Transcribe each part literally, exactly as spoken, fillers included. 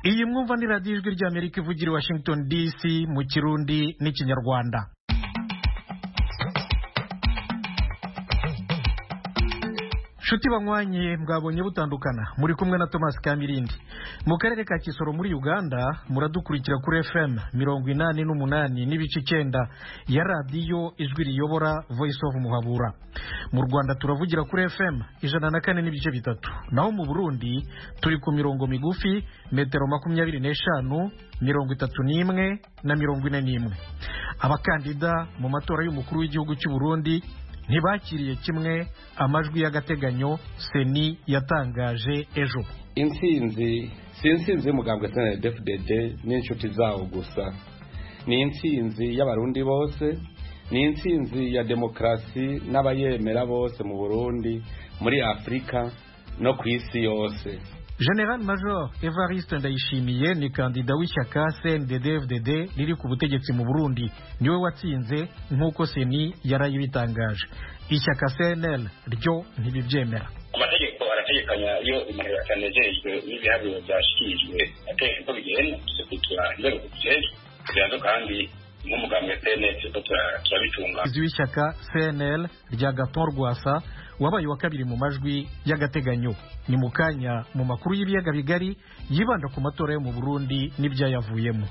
iyi mwumva ni radiyo ijwi ry'Amerika ivugira i Washington D C mu Kirundi n'Ikinyarwanda. Shuti banywanyi mwabonye butandukana muri kumwe na Thomas Kamirindi. Mu karere ka Kisoro muri Uganda muradukurikira kuri F M mirongo inani n'umunani n'ibice icyenda ya radiyo ijwi riyobora Voice of Muhabura. Mu Rwanda turavugira kuri F M ijana na kane n'ibice bitatu. Naho mu Burundi turi ku mirongo migufi metero makumyabiri n'eshanu mirongo itatu n'imwe na mirongo ine n'imwe. Abakandida mu matora y'umukuru w'igihugu cy'u Burundi ntibakiriye kimwe amajwi y'agateganyo Seni yatangaje ejo. Intsinzi si intsinzi y'umugambwe S N D F D D n'inshuti zawo gusa, ni intsinzi y'abarundi bose, ni intsinzi ya demokrasi n'abayemera bose mu Burundi, muri Afrika no ku isi yose. General Major Evariste Ndayishimiye ni kandida w'ishyaka S N D D F D D riri ku butegetsi mu Burundi, niwe watsinze nk'uko Seni yarayibitangaje. Ishyaka C N L ryo ntibibyemera. Amategeko arategekanya iyo umuntu yakanejejwe n'ibiharuro byashikirijwe ategeko bigenda gusekura inzego z'ubutegetsi byanzo kandi nk'umugambi S N L turabitunga. W'ishyaka C N L rya Gaton Rwasa wabaye wa kabiri mu majwi y'agateganyo. Ni mu kanya mu makuru y'ibiyaga bigari yibanda ku matora yo mu Burundi n'ibyayavuyemo.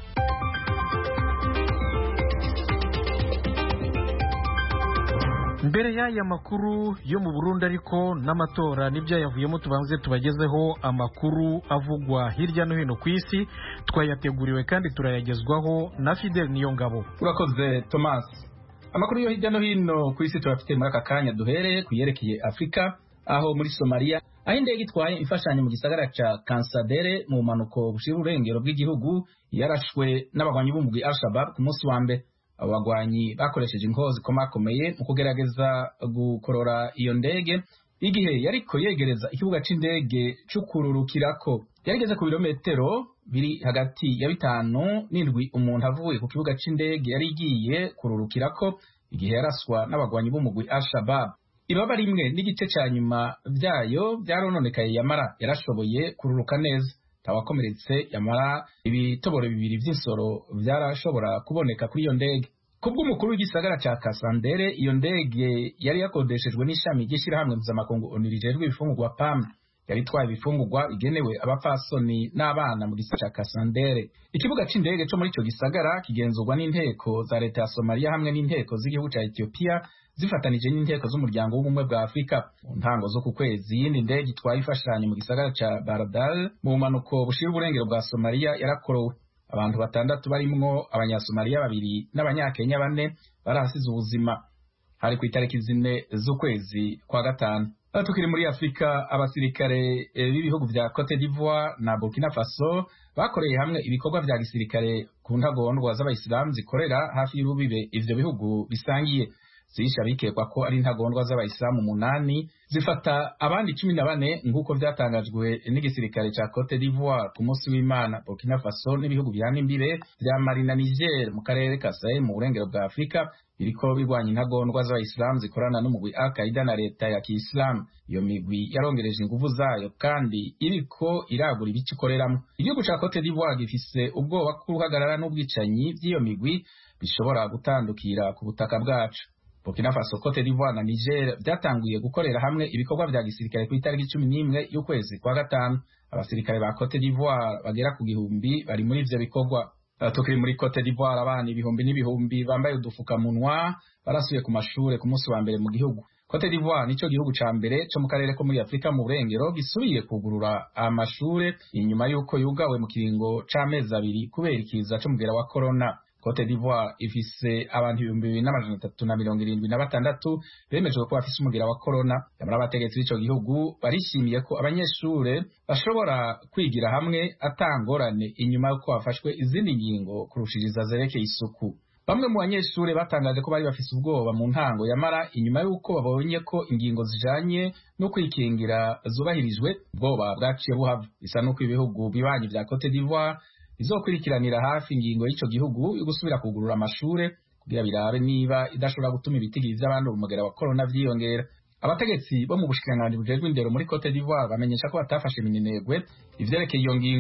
Mbere y'aya makuru yo mu Burundi ariko n'amatora n'ibyayavuyemo tubanze tubagezeho amakuru avugwa hirya no hino ku isi, twayateguriwe kandi turayagezwaho na Fidel Niyongabo. Urakoze Thomas. Amakuru yo hirya no hino ku isi turafite muri aka kanya, duhere kuyerekeye Afrika, aho muri Somalia aho indege itwaye imfashanyo mu gisagara ca Kansadere mu manuko bushira urengero bw'igihugu yarashwe n'abagwanyi b'umugwi Al-Shabaab ku munsi wa mbere. Abagwanyi bakoresheje inkozi komakomeye mu kugerageza gukorora iyo ndege igihe yariko yegereza ikibuga c'indege c'ukururukirako. Yarigeze ku birometero biri hagati ya bitanu n'indwi umuntu avuye ku kibuga c'indege yari igiye kururukirako igihe yaraswa n'abagwanyi b'umugwi Al-Shabaab. Ibaba rimwe n'igice ca nyuma vyayo vyarononekaye, yamara yarashoboye kururuka neza. Tawakomeretse, yamara ibitoboro bibiri vy'insoro vyarashobora kuboneka kuri iyo ndege. Kubw'umukuru w'igisagara ca Kasandere, iyo ndege yari yakodeshejwe n'ishami ry'ishirahamwe mpuzamakungu ONU rijejwe ibifungurwa P A M. Yari itwaye ibifungurwa igenewe abapfasoni n'abana mu gisagara ca Kasandere. Ikibuga c'indege co muri ico gisagara kigenzurwa n'inteko za leta ya Somalia hamwe n'inteko z'igihugu ca Ethiopia zifatanije n'inteko z'umuryango w'ubumwe bwa Afrika. Mu ntango zo ku kwezi, iyindi ndege itwaye ifashanyo mu gisagara ca Baradal mu manuko bushira uburengero bwa Somalia yarakorowe. Abantu batandatu barimwo abanyasomaliya babiri n'abanyakenya bane barahasize ubuzima. Hari ku itariki zine z'ukwezi kwa gatanu. Tukiri muri Afrika, abasirikare b'ibihugu vya Cote d'Ivoire na Burkina Faso bakoreye hamwe ibikorwa vya gisirikare ku ntagondwa z'abayisilamu zikorera hafi y'urubibe ivyo bihugu bisangiye. Zisha bikekwa ko ari intagondwa z'abayisilamu umunani zifata abandi cumi na bane nk'uko vyatangajwe n'igisirikare ca Cote d'Ivoire ku munsi w'Imana. Burkina Faso n'ibihugu bihana imbibe vya Mali na Niger mu karere ka Sahel mu burengero bwa Afrika biriko birwanya intagondwa z'abayisilamu zikorana n'umugwi Al-Qaeda na leta ya Kiislamu. Iyo migwi yarongereje inguvu zayo kandi iriko iragura ibice ikoreramwo. Igihugu ca Cote d'Ivoire gifise ubwoba ko uruhagarara n'ubwicanyi vy'iyo migwi bishobora gutandukira ku butaka bwacu. Burkina Faso, Cote d'Ivoire na Niger byatanguye gukorera hamwe ibikorwa vya gisirikare ku itariki cumi n'imwe y'ukwezi kwa gatanu. Abasirikare ba Cote d'Ivoire bagera ku gihumbi bari muri ivyo bikorwa. Tukiri muri Cote d'Ivoire, abana ibihumbi n'ibihumbi bambaye udufukamunwa barasuye ku mashure ku munsi wa mbere mu gihugu. Cote d'Ivoire nico gihugu ca mbere co mu karere ko muri Afrika mu burengero gisubiye kugurura amashure inyuma y'uko yugawe mu kiringo c'amezi abiri kubera ikiza c'umugera wa corona. Cote d'Ivoire ifise abantu ibihumbi bibiri n'amajana atatu na mirongo irindwi na batandatu bemejwe ko bafise umugera wa corona. Yamara abategetsi b'ico gihugu barishimiye ko abanyeshure bashobora kwigira hamwe atangorane inyuma y'uko hafashwe izindi ngingo kurushiriza zerekeye isuku. Bamwe mu banyeshure batangaje ko bari bafise ubwoba mu ntango, yamara inyuma y'uko babonye ko ingingo zijanye no kwikingira zubahirijwe, ubwoba bwaciye buhava. Bisa n'uko ibihugu bibanyi vya Cote d'Ivoire izokurikiranira hafi ingingo y'ico gihugu yo gusubira kugurura amashure kugira birabe niba idashobora gutuma ibitigiri vy'abandi umugera wa corona vyiyongera. Abategetsi bo mu bushikiranganji bujejwe indero muri Cote d'Ivoire bamenyesha ko batafashe minenegwe ivyerekeye iyo ngingo.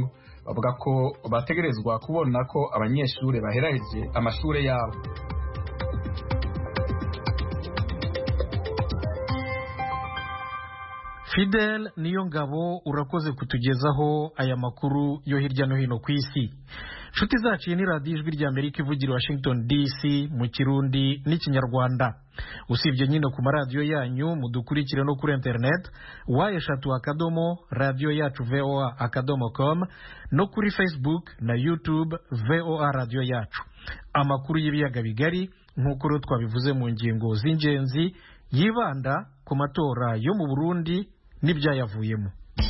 bavuga ko bategerezwa kubona ko abanyeshuri baheraheje amashure yabo. Fidel niyo ngabo urakoze kutugezaho aya makuru yo hirya no hino ku isi. Nshuti zacu ni radiyo ijwi rya Amerika ivugira Washington D C mu Kirundi n'Ikinyarwanda. Usibye nyine ku maradiyo yanyu mudukurikire no kuri internet wa eshatu akadomo radio yacu V O A akadomo com no kuri Facebook na YouTube V O A radio yacu. Amakuru y'ibiyaga bigari nk'uko twabivuze mu ngingo z'ingenzi yibanda ku matora yo mu Burundi n'ibyayavuyemo.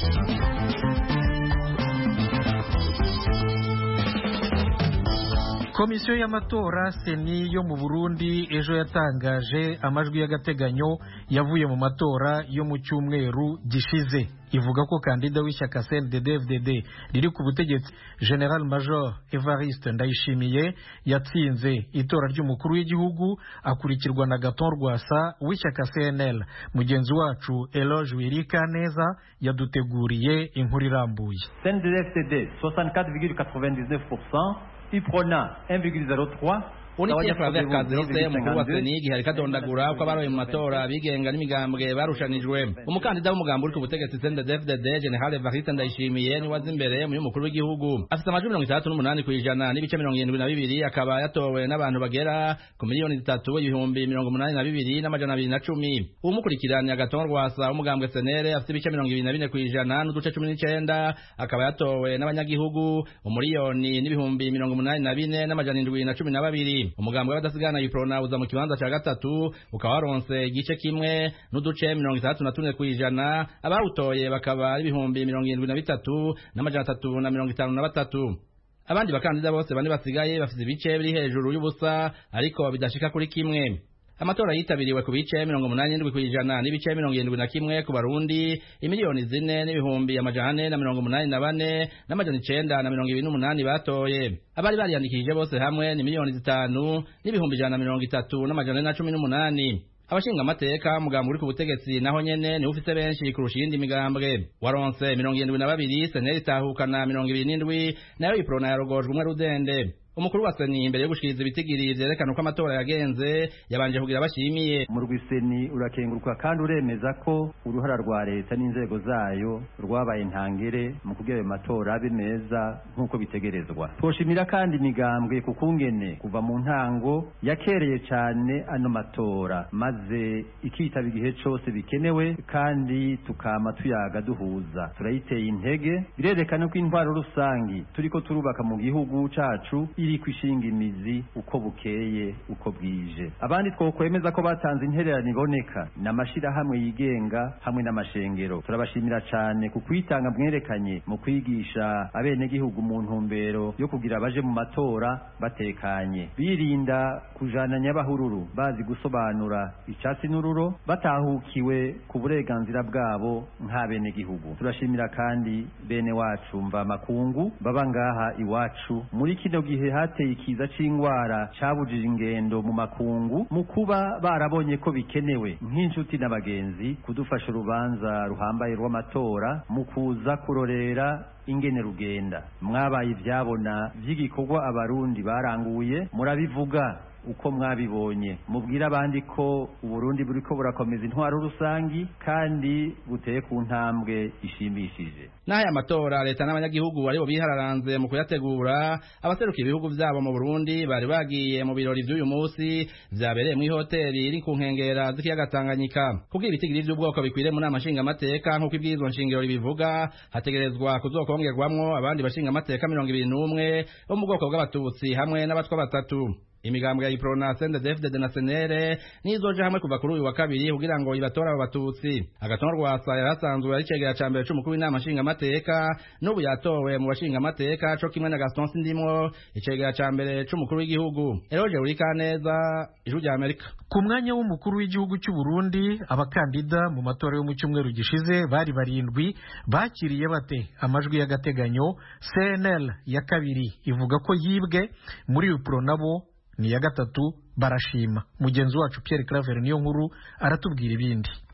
Komisiyo y'amatora Seni yo mu Burundi ejo yatangaje amajwi y'agateganyo yavuye mu matora yo mu cyumweru gishize. Ivuga ko kandida w'ishyaka C N D D F D D riri ku butegetsi General Major Evariste Ndayishimiye yatsinze itora ry'umukuru w'igihugu akurikirwa na Gaton Rwasa w'ishyaka C N L. Mugenzi wacu Eloge Wirikaneza yaduteguriye inkuru irambuye. C N D D F D D soixante-quatre virgule quatre-vingt-dix-neuf pour cent, Iprona un virgule zéro trois, Unikiye Flavia Kazirise umukuru wa Seni igihe ariko adondagura ko abaroye mu matora bigenga n'imigambwe barushanijwe. Umukandida w'umugambi uri ku butegetsi C N D D F D D General Evariste Ndayishimiye ni wazi imbere mu y'umukuru w'igihugu afite amajwi mirongo itandatu n'umunani kw'ijana n'ibice mirongo irindwi na bibiri, akaba yatowe n'abantu bagera ku miliyoni zitatu ibihumbi mirongo umunani na bibiri n'amajana abiri na cumi. Umukurikiranya Gaton Rwasa w'umugambwe Senere afite ibice mirongo ibiri na bine kw'ijana n'uduce cumi n'icenda, akaba yatowe n'abanyagihugu umuriyoni n'ibihumbi mirongo umunani na bine n'amajana indwi na cumi na babiri. Umugambwe w'abadasigana Iprona uza mu kibanza ca gatatu ukaba waronse igice kimwe n'uduce mirongo itandatu na tune kw'ijana, abawutoye bakaba ari ibihumbi mirongo irindwi na bitatu n'amajana atatu na mirongo itanu na batatu. Abandi bakandida bose bane basigaye bafite ibice biri hejuru y'ubusa ariko bidashika kuri kimwe. Amatora yitabiriwe ku bice mirongo umunani n'indwi kw'ijana n'ibice mirongo irindwi na kimwe ku Barundi, imiliyoni zine n'ibihumbi amajana ane na mirongo umunani na bane n'amajana icenda na mirongo ibiri n'umunani batoye. Abari bariyandikishije bose hamwe ni miliyoni zitanu n'ibihumbi ijana na mirongo itatu n'amajana ane na cumi n'umunani. Abashinga amateka mugambo uri ku butegetsi naho nyene ni ufite benshi kurusha iyindi migambwe. Waronse mirongo irindwi na babiri, Seneri itahukana mirongo ibiri n'indwi, nayo Iprona yarogojwe umwe rudende. Umukuru wa Seni imbere yo gushikiriza ibitigiri vyerekana ko amatora yagenze yabanje kugira bashimiye. Mu rwiseni urakenguruka kandi uremeza ko uruhara rwa leta n'inzego zayo rwabaye ntangere mu kugira ayo matora abe meza nk'uko bitegerezwa. Twoshimira kandi imigambwe kukungene kuva mu ntango yakereye cyane ano matora maze ikitaba igihe cose bikenewe kandi tukama tuyaga duhuza. Turayiteye intege, birerekana ko intwaro rusangi turiko turubaka mu gihugu cacu iri kwishinga imizi uko bukeye uko bwije. Abandi twokwemeza ko batanze intererano iboneka n'amashira hamwe yigenga hamwe n'amashengero. Turabashimira cyane ku kwitanga mwerekanye mu kwigisha abene gihugu mu ntumbero yo kugira abaje mu matora batekanye, birinda kujana nyabahururu, bazi gusobanura icyatsi n'ururo, batahukiwe ku burenganzira bwabo nk'abene gihugu. Turashimira kandi bene wacu mva makungu baba ngaha iwacu muri kino gihe hateye ikiza c'ingwara cabujije ingendo mu makungu, mu kuba barabonye ko bikenewe nk'inshuti n'abagenzi kudufasha urubanza ruhambaye rw'amatora mu kuza kurorera ingene rugenda. Mwabaye ivyabona vy'igikorwa abarundi baranguye, murabivuga uko mwabibonye, mubwira abandi ko Uburundi buriko burakomeza intwaro rusangi kandi buteye ku ntambwe ishimishije. N'aya matora leta n'abanyagihugu aribo bihararanze mu kuyategura. Abaserukiye ibihugu vyabo mu Burundi bari bagiye mu birori vy'uyu munsi vyabereye mu hoteli iri ku nkengera z'ikiyaga Tanganyika. Kugira ibitigiri vy'ubwoko bikwire mu nama nshinga amateka nk'uko ibwirizwa nshingiro ribivuga, hategerezwa kuzokongerwamwo abandi bashinga amateka mirongo ibiri n'umwe bo mu bwoko bw'abatutsi hamwe n'abatwa batatu. Imigambwe ya Iprona, C N D D F D D na Senere nizoje hamwe kuva kuri uyu wa kabiri kugira ngo ibatora abo batutsi. Agaton Rwasa yarasanzwe ari cegera ca mbere c'umukuru w'inama nshinga amateka, n'ubu yatowe mu bashinga amateka co kimwe na Gaston Sindimwo icegera ca mbere c'umukuru w'igihugu. Eroje Urikaneza, Ijwi rya Amerika. Ku mwanya w'umukuru w'igihugu cy'u Burundi, abakandida mu matora yo mu cyumweru gishize bari barindwi. Bakiriye bate amajwi y'agateganyo? C N L ya kabiri ivuga ko yibwe, muri Iprona nabo ni ya gatatu barashima. Mugenzi wacu Pierre Claver niyo nkuru aratubwira ibindi.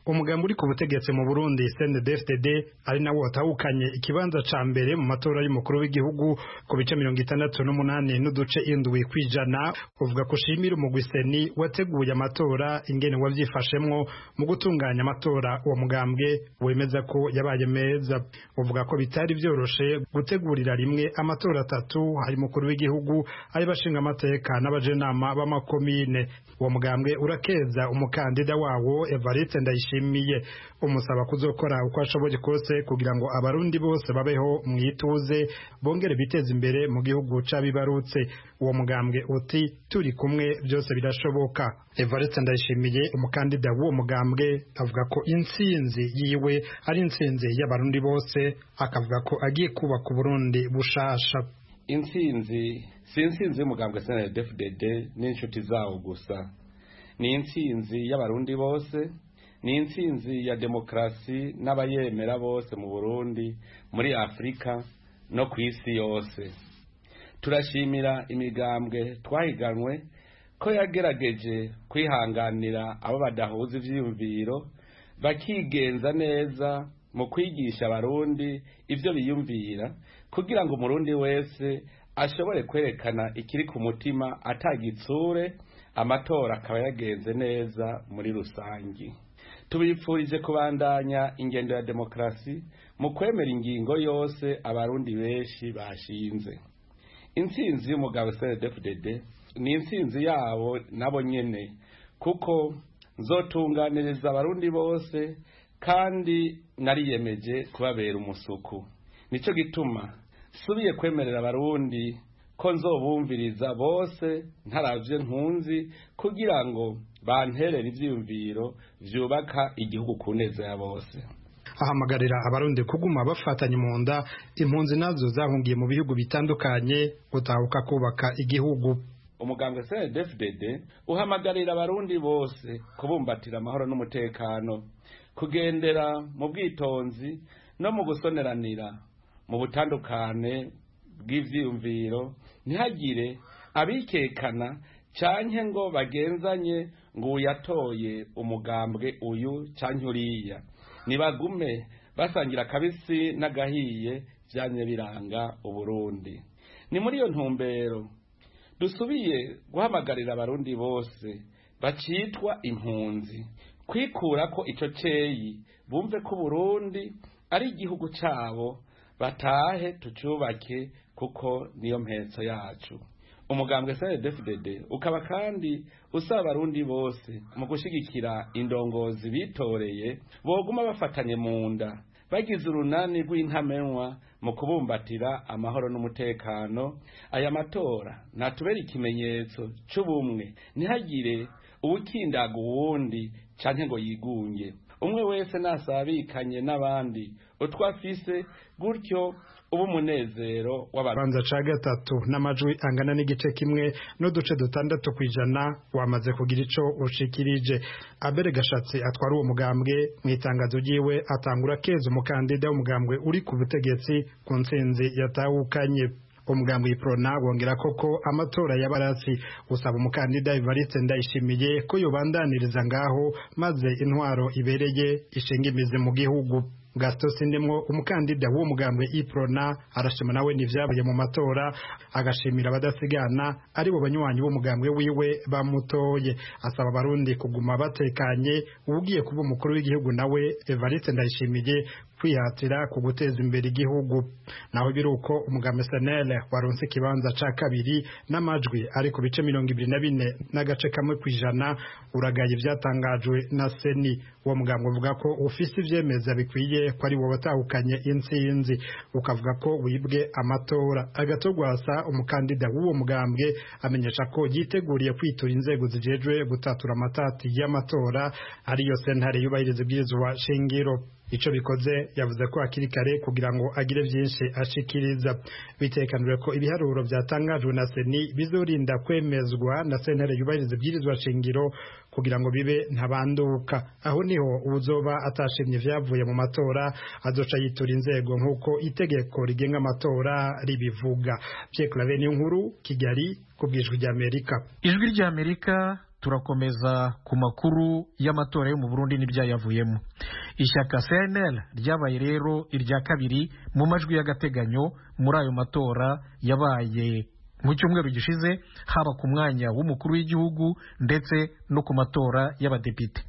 umugambi uri ku butegetsi mu Burundi C N D D F D D ari nawo watahukanye ikibanza ca mbere mu matora y'umukuru w'igihugu ku bice mirongo itandatu n'umunani n'uduce indwi kwijana uvuga ko ushimira umugwi seni wateguye amatora ingene wavyifashemwo mu gutunganya amatora uwo mugambwe wemeza ko yabaye meza uvuga ko bitari vyoroshe gutegurira rimwe amatora atatu hari mukuru w'igihugu ari bashinga amateka n'abajenama b'amakomine uwo mugambwe urakeza umukandida wawo Evariste Ndayishimiye umusaba kuzokora uko ashoboye kose kugira ngo abarundi bose babeho mwituze bongere biteza imbere mu gihugu cabibarutse uwo mugambwe uti turi kumwe byose birashoboka Evariste Ndayishimiye umukandida w'uwo mugambwe avuga ko intsinzi yiwe ari intsinzi y'abarundi bose akavuga ko agiye kubaka Burundi bushasha intsinzi si intsinzi y'umugambwe C N D D F D D n'inshuti zawo gusa ni intsinzi y'abarundi bose ni intsinzi ya demokrasi n'abayemera bose mu Burundi muri Afrika no ku isi yose turashimira imigambwe twahiganwe ko yagerageje kwihanganira abo badahuza ivyiyumviro bakigenza neza mu kwigisha abarundi ivyo biyumvira kugira ngo umurundi wese ashobore kwerekana ikiri ku mutima atagitsure amatora akaba yagenze neza muri rusangi tubipfurije kubandanya ingendo ya demokrasi mu kwemera ingingo yose abarundi benshi bashinze intsinzi y'umugabo C N D D F D D ni intsinzi yabo nabo nyene kuko nzotunganiriza abarundi bose kandi nariyemeje kubabera umusuku nico gituma subiye kwemerera abarundi ko nzobumviriza bose ntaravye nkunzi kugira ngo banterere ivyiyumviro vyubaka igihugu ku neza ya bose ahamagarira abarundi kuguma bafatanye mu nda impunzi nazo zahungiye mu bihugu bitandukanye gutahuka kubaka igihugu umugambwe C N D D F D D uhamagarira abarundi bose kubumbatira amahoro n'umutekano kugendera mu bwitonzi no mu gusoneranira mu butandukane bw'ivyiyumviro ntihagire abikekana canke ngo bagenzanye ngo uyatoye umugambwe uyu canke uriya nibagume basangira kabisi n'agahiye vyanye biranga Uburundi ni muri iyo ntumbero dusubiye guhamagarira abarundi bose bacitwa impunzi kwikura ko ico ceyi bumve ko Burundi ari igihugu cabo batahe tucubake kuko niyo mpetso yacu umugambwe C N D D F D D ukaba kandi usaba abarundi bose mu gushigikira indongozi bitoreye boguma bafatanye mu nda bagize urunani rw'intamenwa mu kubumbatira amahoro n'umutekano aya matora natubera ikimenyetso c'ubumwe ntihagire ubukindaga uwundi canke ngo yigunge umwe wese nasabikanye n'abandi utwafise gutyo ubu munezero w'abanza ca gatatu n'amajwi angana n'igice kimwe n'uduce dutandatu kwijana wamaze kugira ico ushikirije Abere Gashatsi atwara uwo mugambwe mu itangazo ryiwe atangura keza umukandida w'umugambwe uri ku butegetsi ku ntsinzi yatahukanye umugambwe Iprona wongera koko amatora y'abaratsi usaba umukandida Evariste Ndayishimiye ko yobandaniriza ngaho maze intwaro ibereye ishinga imizi mu gihugu Gaston Sindimwo umukandida w'uwo mugambwe Iprona arashima nawe n'ivyabaye mu matora agashimira abadasigana ari bo banywanyi b'umugambwe wiwe bamutoye asaba abarundi kuguma batekanye ugiye kuba umukuru w'igihugu nawe Evariste Ndayishimiye kwihatira ku guteza imbere igihugu naho biruko umugambwe S N L waronse kibanza ca kabiri n'amajwi ari ku bice mirongo ibiri na bine n'agace kamwe kwijana uragaye ivyatangajwe na Seni uwo mugambwe uvuga ko ufise ivyemeza bikwiye ko ari wo watahukanye intsinzi ukavuga ko wibwe amatora agatogwasa umukandida w'uwo mugambwe amenyesha ko yiteguriye kwitura inzego zijejwe gutatura amatati y'amatora ariyo sentare yubahiriza ibwirizwa shingiro ico bikoze yavuze ko akiri kare kugira ngo agire byinshi ashikiriza bitekanijwe ko ibiharuro byatangajwe na Seni bizorinda kwemezwa na sentare yubahiriza ibwirizwa shingiro kugira ngo bibe ntabanduka aho niho uzoba atashimye vyavuye mu matora azoca yitura inzego nkuko itegeko rigenga amatora ribivuga Pierre Claver Nkuru Kigali kubwijwi rya Amerika ijwi rya Amerika turakomeza ku makuru y'amatora yo mu Burundi n'ibyayavuyemo. Ishyaka C N L ryabaye rero irya kabiri mu majwi y'agateganyo muri ayo matora yabaye mu cyumweru gishize, haba ku mwanya w'umukuru w'igihugu ndetse no ku matora y'abadepite.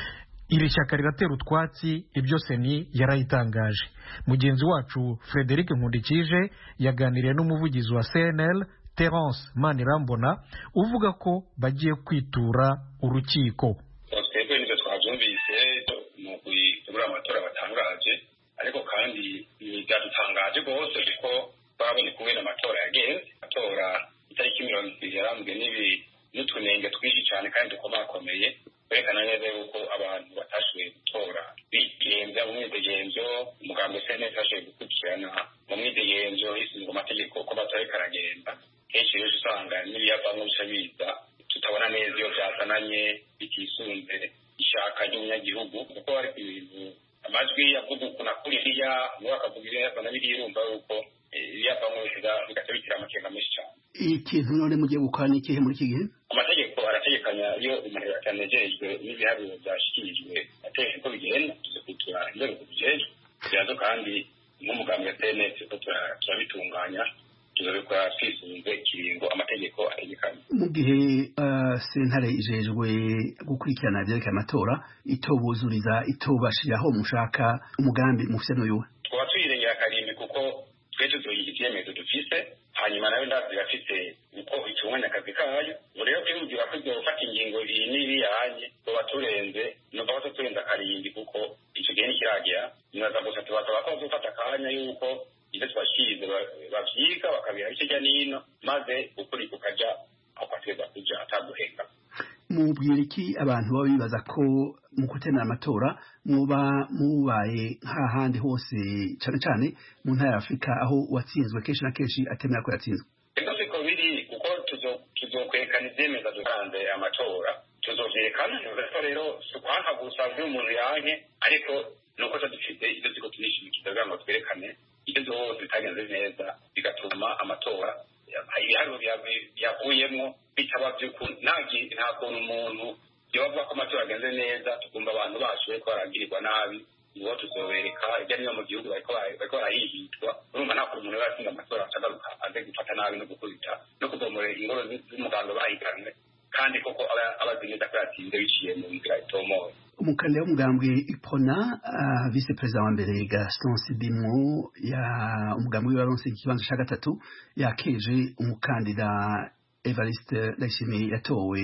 Iri shyaka riratera utwatsi ibyo Seni yarayitangaje. Mugenzi wacu Frederic Nkundikije yaganiriye n'umuvugizi wa C N L Terence Manirambona uvuga ko bagiye kwitura urukiko. Twebwe nibyo twabyumvise mu kwitegura amatora batangaje, ariko kandi byadutangaje rwose kuko babonye kubera amatora yagenze. Amatora itariki mirongo ibiri yarambwe n'ibi n'utunenge twinshi cyane kandi dukomakomeye, berekana neza yuko abantu batashoboye gutora bigenza mu mwidegenzo. Umugambi C N L yashoboye gukurikirana mu mwidegenzo hisizwe amategeko ko amatora karagenda. Kenshi rero usanga n'ibiyavamo bica biza tutabona neza iyo byazananye bitisunze ishaka ry'umunyagihugu, kuko hari ibintu amajwi yavuga ukuntu akuriya ngo akavuga ibintu yazana biriyumva yuko ibiyavamo bigaca bitira amakenga menshi cyane. Ikintu none mugiye gukora ni ikihe muri iki gihe? Amategeko arategekanya iyo umuntu yatanejejwe n'ibiharuro byashyikirijwe ategeka ko bigenda tuzikurikira inzego zibijejwe byazo, kandi nk'umugambi wa C N L ko turabitunganya tuzabikora twisunze ikiringo amategeko ategekanye. Mu gihe sentare ijejwe gukurikirana ibyerekeye amatora itobuzuriza itobashiraho mushaka umugambi mufite n'uyu, twaba tuyirengera karimbi kuko twe tuzoyiha ivyemezo dufise, hanyuma nawe ndazi bafite uko itunganya akazi kayo. Rero kwiyumvira ko ibyo gufata ingingo iyi n'ibi yanye tuba turenze numva ko turenza karimbi, kuko icyo gihe nikiragira ninaza gusa tubasaba ko bazofata akanya yuko ibyo twashyize bavyiga bakabiha hirya n'ino, maze ukuri kukaja aho kwateza kuja ataguhenga. Mubwira iki abantu baba bibaza ko mu gutemera amatora muba mubaye nk'ahandi hose cyane cyane mu ntara ya Afurika aho uwatsinzwe kenshi na kenshi atemera ko yatsinzwe? Ego siko biri, kuko tuzokwerekana ivyemeza dutanze amatora, tuzovyerekana nuko rero sukwanka gusa nk'umuntu yanke, ariko nuko dufite ibyo ziko tunishimikiza kugira ngo twerekane ibyo zose bitagenze neza bigatuma amatora ibiharuro yavuyemo bitaba by'ukuri. Nta kuntu umuntu yobavuga ko amatora agenze neza tukumva abantu bashoboye ko baragirirwa nabi, nibo tuzobereka ibyo niyo mu gihugu bariko barahihitwa. Urumva nta kuntu umuntu yaratsinda amatora acagaruka aze gufata nabi no gukubita no kubomora ingoro z'umuganga bahiganwe, kandi koko abazi neza ko yatsinze biciye mu nzira itomoye. Umukandida w'umugambwe Ipona uh, vice president wa mbere Gaston Sidimwo ya umugambwe w'abaronse ikibanza cya gatatu yakeje umukandida Evariste Ndayishimiye yatowe,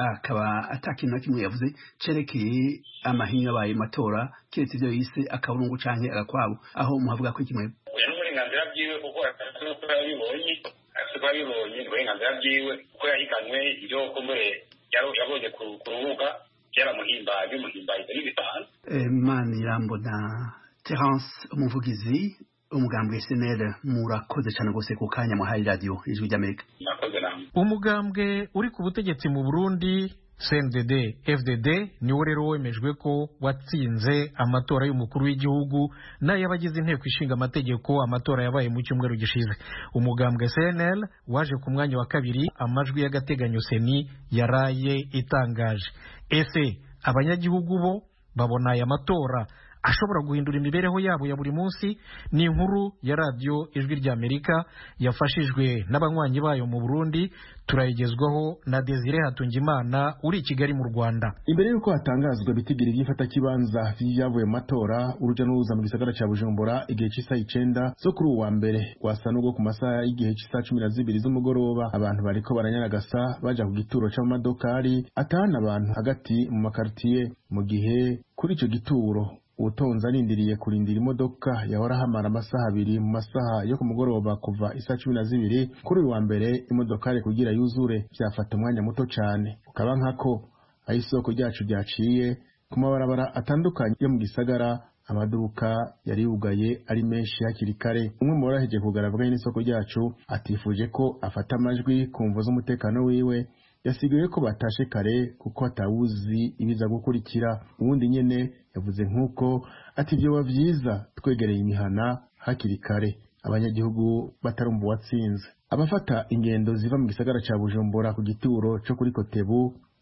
akaba atakintu na kimwe yavuze cerekeye amahinya abaye matora kiretse ibyo yise akaburungu canke agakwabo, aho muhavuga ko kimwe uyu n'uburenganzira bwiwe kuko atasuko yabibonye atasuko yabibonye uburenganzira bwiwe kuko yahiganwe ibyo kumbure yabonye ku rubuga byaramuhimbaye bimuhimbaye n'ibisanzwe. Manirambona Terence umuvugizi umugambwe C N L murakoze cyane gose ku kanya muhaye radio Ijwi ry'Amerika. Umugambwe uri ku butegetsi mu Burundi C N D D F D D niwo rero wemejwe ko watsinze amatora y'umukuru w'igihugu n'ay'abagize inteko ishinga amategeko. Amatora yabaye mu cyumweru gishize. Umugambwe C N L waje ku mwanya wa kabiri, amajwi y'agateganyo Seni yaraye itangaje. Ese abanyagihugu bo babona aya matora ashobora guhindura imibereho yabo ya buri munsi? Ni inkuru ya radio Ijwi ry'Amerika yafashijwe n'abanywanyi bayo mu Burundi, turayigezwaho na Desire Hatungimana uri i Kigali mu Rwanda. Imbere yuko hatangazwa bitigiri by'ifata kibanza vyavuye mu matora, uruja n'uruza mu gisagara ca Bujumbura igihe cy'isaha icenda zo kuri uwa mbere wasa n'ubwo ku masaha y'igihe cy'isaha cumi na zibiri z'umugoroba abantu bariko baranyaragasa baja ku gituro c'amadokari atahana abantu hagati mu makartier, mu gihe kuri ico gituro utonze arindiriye kurindira imodoka yahora hamara amasaha abiri mu masaha yo ku mugoroba kuva isaha cumi na zibiri kuri uyu wa mbere imodokari kugira yuzure byafata umwanya muto cyane. Ukaba nkako aho isoko ryacu ryaciye ku mabarabara atandukanye yo mu gisagara, amaduka yari yugaye ari menshi hakiri kare. Umwe mu baraheje kugaragara n'isoko ryacu atifuje ko afata amajwi ku mvo z'umutekano wiwe, yasigaye ko batashe kare kuko atawuzi ibiza gukurikira. Ubundi nyene yavuze nk'uko ati byo bavyiza twegereye imihana hakiri kare abanyagihugu batarumva watsinze. Abafata ingendo ziva mu gisagara ca Bujumbura ku gituro cyo kuri Kotebu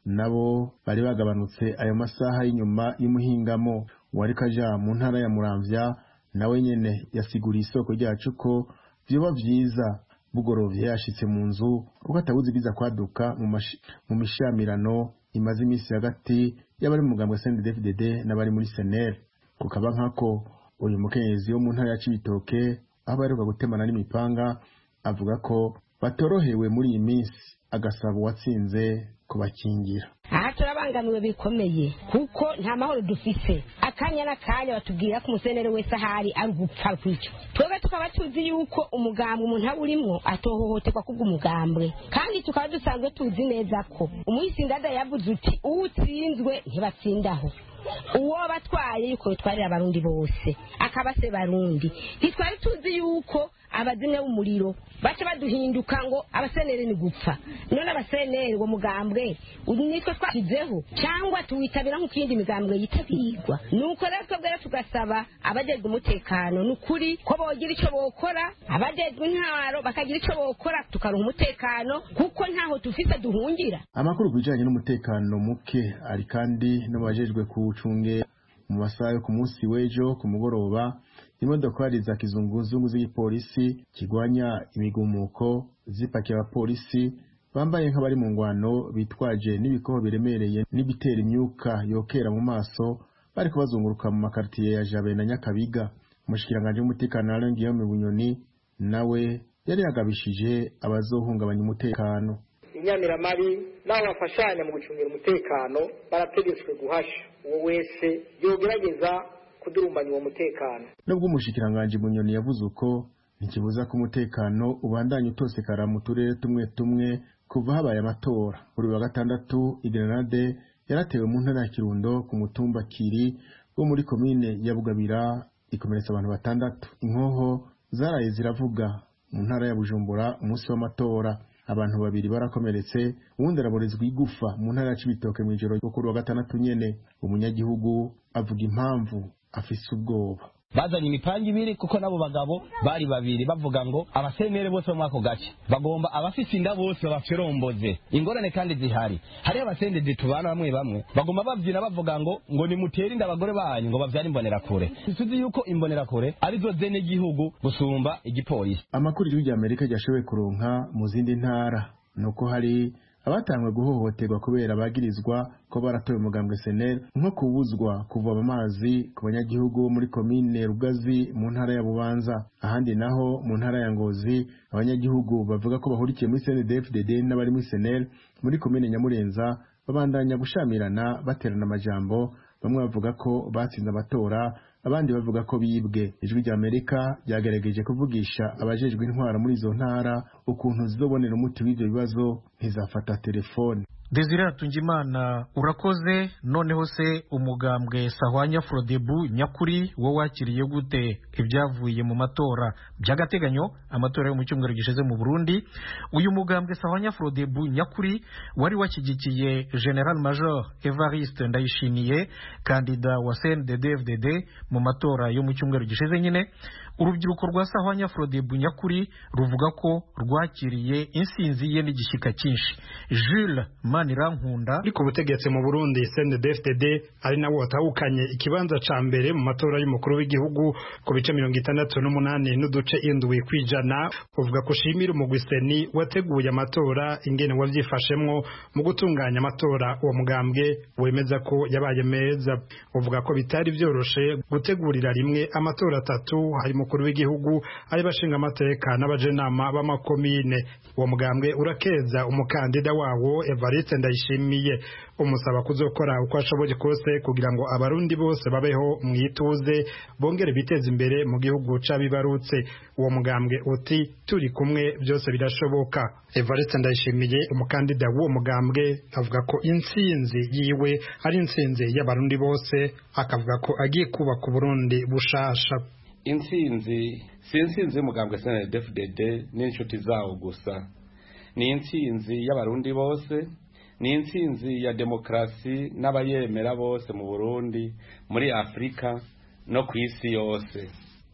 nabo bari bagabanutse ayo masaha y'inyuma y'umuhingamo. Uwariko aja mu ntara ya Muramvya nawe nyene yasiguriye isoko ryacu ko vyoba vyiza bugorovye yashitse mu nzu kuko atabuze biza kwaduka mu mu mishamirano imaze imisi hagati y'abari mu mugambwe C N D D F D D n'abari muri S N L. Kukaba nkako uyu mukenyezi wo mu ntara ya Cibitoke aho baheruka gutemana n'imipanga avuga ko batorohewe muri iyi minsi, agasaba uwatsinze kubakingira. Aha turabangamiwe bikomeye kuko nta mahoro dufise, akanya n'akanya batubwira ko umusenere wese ahari ari gupfa kwica. Twebwe tukaba tuzi yuko umugambwe umuntu awurimwo atohohoterwa kubw'umugambwe, kandi tukaba dusanzwe tuzi neza ko umuhisindada yavuze uti uwutsinzwe ntibatsindaho, uwo batwaye yuko bitwarira abarundi bose akaba se barundi. Ntitwari tuzi yuko abazimya b'umuriro baca baduhinduka ngo abasenere ni gupfa, none abasenere ngo mugambwe nitwe twashyizeho cyangwa tuwitabira nk'ikindi migambwe yitabirwa. Nuko rero twebwe tugasaba abajejwe umutekano n'ukuri ko bogira icyo bokora, abajejwe intwaro bakagira icyo bokora tukaronka umutekano kuko ntaho tufise duhungira. Amakuru bijanye n'umutekano muke ari kandi n'abajejwe kuwucunge mu masaha yo ku munsi w'ejo ku mugoroba. Imodokari za kizunguzungu z'igipolisi kigwanya imigumuko zipakiye abapolisi bambaye nk'abari mu ngwano bitwaje n'ibikoho biremereye n'ibitera imyuka yokera mu maso, bariko bazunguruka mu makartiye ya Jabe na Nyakabiga. Umushikiranganje w'umutekano Alain Guillaume Bunyoni nawe yari yagabishije abazohungabanya umutekano. Inyamiramabi naho bafashanya mu gucungira umutekano barategetswe guhasha uwo wese yogerageza kudurumbanya uwo mutekano. Nubwo umushikiranganje Bunyoni yavuze uko ntikibuza ko umutekano ubandanya utosekara mu turere tumwe tumwe kuva habaye amatora. Buri wa gatandatu igrenade yaratewe mu ntara ya Kirundo ku mutumba Kiri wo muri komine ya Bugabira ikomeretsa abantu batandatu. Inkoho zaraye ziravuga mu ntara ya Bujumbura umunsi w'amatora. Abantu babiri barakomeretse, uwundi araborezwa igufa mu ntara ya Cibitoke mu ijoro ryo kuri wa gatandatu nyene. Umunyagihugu avuga impamvu afise ubwoba. Bazanye imipanga ibiri kuko nabo bagabo bari babiri bavuga ngo abasenere bose bo mwako gace bagomba abafise inda bose baferomboze. Ingorane kandi zihari, hari abasendede tubana bamwe bamwe bagomba bavyina bavuga ngo ngo ni mutera inda abagore banyu ngo bavyara imbonera kure. Tuzi yuko imbonera kure arizo zene igihugu gusumba igipolisi. Amakuru y'u Amerika ryashoboye kuronka mu zindi ntara nuko hari abatangwe guhohoterwa kubera bagirizwa ko baratoye umugambwe S N L, nko kubuzwa kuvoma amazi ku banyagihugu muri komine Rugazi mu ntara ya Bubanza. Ahandi naho mu ntara ya Ngozi abanyagihugu bavuga ko bahurikiye muri C N D D F D D n'abari muri S N L muri komine Nyamurenza babandanya gushamirana baterana amajambo, bamwe bavuga ko batsinze amatora abandi bavuga ko bibwe. Ijwi rya Amerika ryagerageje kuvugisha abajejwe intwara muri izo ntara ukuntu zizobonera umuti w'ivyo bibazo ntizafata telefone. Desire Tungimana urakoze. Noneho se umugambwe Sahwanya Frodebu nyakuri wo wakiriye gute ibyavuye mu matora by'agateganyo amatora yo mu cyumweru gishize mu Burundi? Uyu mugambwe Sahwanya Frodebu nyakuri wari wakigikiye General Major Evariste Ndayishimiye kandida wa C N D D F D D mu matora yo mu cyumweru gishize nyine. Urubyiruko rwa Sahwanya Frodebu nyakuri ruvuga ko rwakiriye insinzi ye n'igishyika cyinshi. Jules Manirankunda ariko ubutegetsi mu Burundi C N D D F D D ari nawo watahukanye ikibanza ca mbere mu matora y'umukuru w'igihugu ku bice mirongo itandatu n'umunani n'uduce indwi kwijana. Uvuga ko shimira umugwi Seni wateguye amatora ingene wavyifashemwo mu gutunganya amatora. Uwo mugambwe wemeza ko yabaye meza. Uvuga ko bitari vyoroshe gutegurira rimwe amatora atatu, hari mukuru w'igihugu, ari bashinga amateka n'abajenama b'amakomine. Uwo mugambwe urakeza umukandida wawo Evariste Ndayishimiye, umusaba kuzokora uko ashoboye kose kugira ngo abarundi bose babeho mwituze bongere biteza imbere mu gihugu cabibarutse. Uwo mugambwe uti turi kumwe byose birashoboka. Evariste Ndayishimiye umukandida w'uwo mugambwe avuga ko intsinzi yiwe ari intsinzi y'abarundi bose, akavuga ko agiye kubaka Burundi bushasha. Intsinzi si intsinzi y'umugambwe C N D D F D D n'inshuti zawo gusa, ni intsinzi y'abarundi bose, ni intsinzi ya demokrasi n'abayemera bose mu Burundi, muri Afrika no ku isi yose.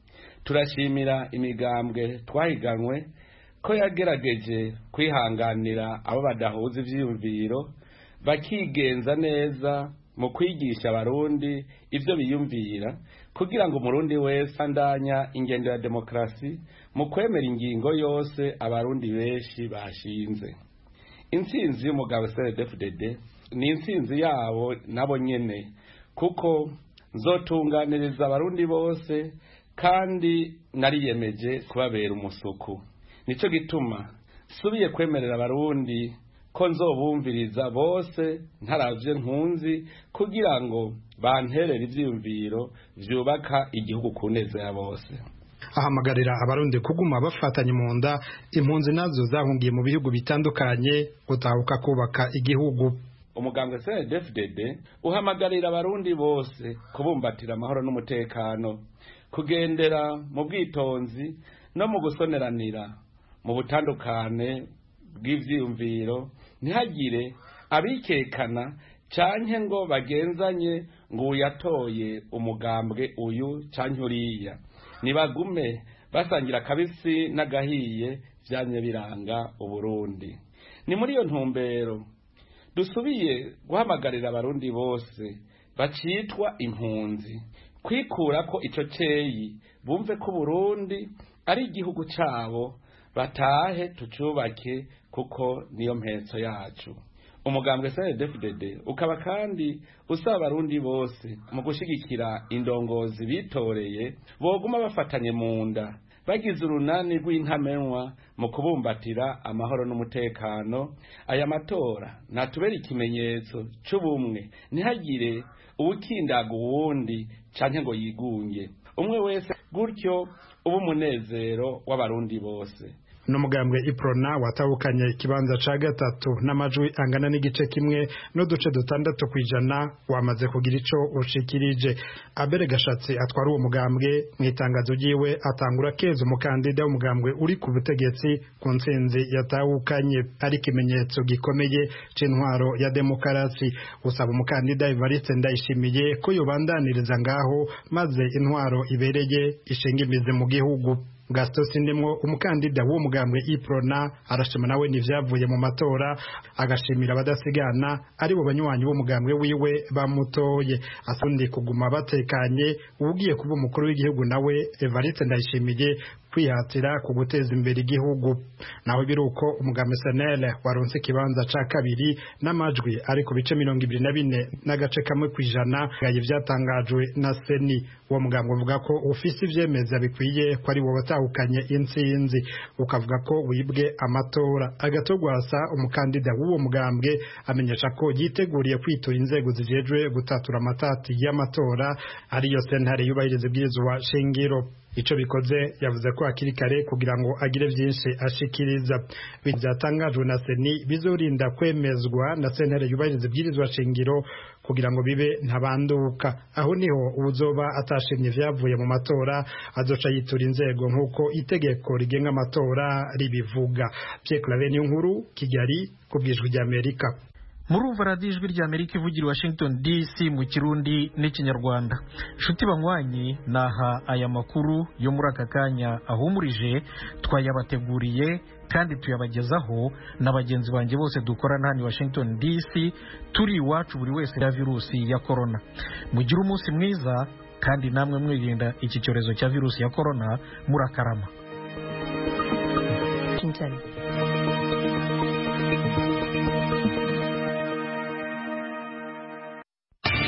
Turashimira imigambwe twahiganwe ko yagerageje kwihanganira abo badahuza ivyiyumviro bakigenza neza mu kwigisha abarundi ivyo biyumvira kugira ngo umurundi wese andanya ingendo ya demokrasi mu kwemera ingingo yose abarundi benshi bashinze. Intsinzi y'umugabo C N D D F D D ni intsinzi yabo nabo nyene, kuko nzotunganiriza abarundi bose kandi nariyemeje kubabera umusuku. Nico gituma subiye kwemerera abarundi ko nzobumviriza bose ntaravye nkunzi kugira ngo banterere ivyiyumviro vyubaka igihugu ku neza ya bose. Ahamagarira abarundi kuguma bafatanye mu nda impunzi nazo zahungiye mu bihugu bitandukanye gutahuka kubaka igihugu. Umugambwe C N D D F D D uhamagarira abarundi bose kubumbatira amahoro n'umutekano, kugendera mu bwitonzi no mu gusoneranira mu butandukane bw'ivyiyumviro, ntihagire abikekana canke ngo bagenzanye ngo uyatoye umugambwe uyu canke uriya. Nibagume basangira kabisi n'agahiye vyanye biranga Uburundi. Ni muri iyo ntumbero dusubiye guhamagarira abarundi bose bacitwa impunzi kwikura ko ico ceyi, bumve ko Burundi ari igihugu cabo, batahe tucubake kuko niyo mpetso yacu. Umugambwe C N D D F D D ukaba kandi usaba abarundi bose mu gushigikira indongozi bitoreye boguma bafatanye mu nda, bagize urunani rw'intamenwa mu kubumbatira amahoro n'umutekano. Aya matora natubera ikimenyetso c'ubumwe, ntihagire uwukindaga uwundi canke ngo yigunge, umwe wese gutyo ubu munezero w'abarundi bose. N'umugambwe Iprona watahukanye ikibanza ca gatatu n'amajwi angana n'igice kimwe n'uduce dutandatu kwijana wamaze kugira ico ushikirije. Abere Gashatsi atwara uwo mugambwe mu itangazo ryiwe atangura keza umukandida w'umugambwe uri ku butegetsi ku ntsinzi yatahukanye ari ikimenyetso gikomeye c'intwaro ya demokarasi. Usaba umukandida Evariste Ndayishimiye ko yobandaniriza ngaho maze intwaro ibereye ishinga imizi mu gihugu. Gaston Sindimwo umukandida w'uwo mugambwe Iprona arashima nawe n'ivyavuye mu matora, agashimira abadasigana ari bo banywanyi b'umugambwe wiwe bamutoye. Asundi kuguma batekanye ugiye kuba umukuru w'igihugu nawe Evariste Ndayishimiye kwihatira ku guteza imbere igihugu. Naho biruko umugambwe S N L waronse ikibanza ca kabiri n'amajwi ari ku bice mirongo ibiri na bine n'agace kamwe kwijana gaye vyatangajwe na Seni. Uwo mugambwe uvuga ko ufise ivyemeza bikwiye ko ari wo batahukanye intsinzi, ukavuga ko wibwe amatora. Agatogwasa umukandida w'uwo mugambwe amenyesha ko yiteguriye kwitura inzego zijejwe gutatura amatati y'amatora ariyo sentare yubahiriza ibwirizwa shingiro. Ico bikoze yavuze ko akiri kare kugira ngo agire vyinshi ashikiriza. Bizatangajwe na Seni bizorinda kwemezwa na sentare yubahiriza ibwirizwa shingiro kugira ngo bibe ntabanduka. Aho niho uzoba atashimye vyavuye mu matora azoca yitura inzego nkuko itegeko rigenga amatora ribivuga. Pierre Claver Nkuru, Kigali, kubwijwe rya Amerika. Murumva radiyo ijwi rya Amerika ivugira Washington D C mu Kirundi n'ikinyarwanda. Nshuti banywanyi, naha aya makuru yo muri aka kanya ahumurije twayabateguriye kandi tuyabagezaho na bagenzi banjye bose dukorana hano Washington D C, turi iwacu buri wese ya virusi ya corona. Mugire umunsi mwiza kandi namwe mwirinda iki cyorezo cya virusi ya corona murakarama. Washington.